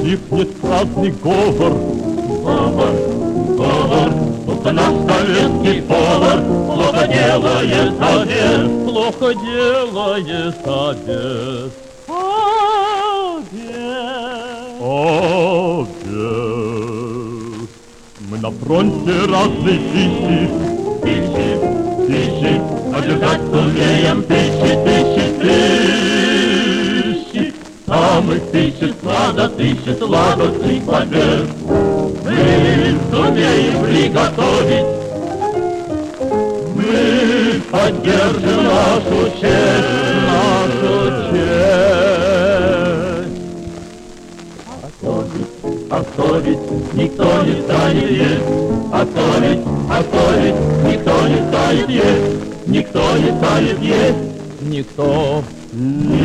стихнет праздный говор. Говор, говор, будто наш советский повар плохо делает обед, плохо делает обед. Обед. Мы на фронте разной пищи, пищи, пищи, а держать сумеем пищи, пищи, пищи. Самых тысяч сладостных побед мы сумеем приготовить. Мы поддержим нашу честь, нашу честь. А совесть никто не станет есть, а совесть никто не станет есть, никто не станет есть, никто не